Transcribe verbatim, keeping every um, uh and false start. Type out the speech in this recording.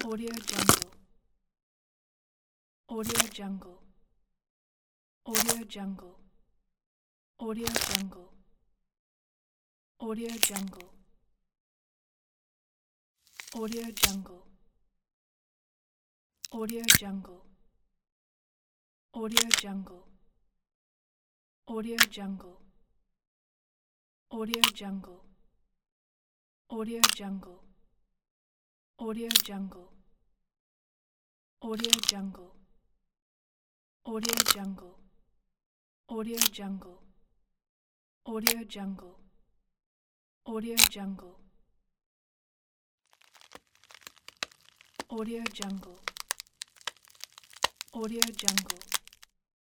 Audio Jungle. Audio Jungle. Audio Jungle. Audio Jungle. Audio Jungle. Audio Jungle. Audio Jungle. Audio Jungle. Audio Jungle. Audio Jungle. Audio Jungle. Audio Jungle. Audio Jungle. Audio Jungle. Audio Jungle. Audio Jungle. Audio Jungle. Audio Jungle. Audio Jungle.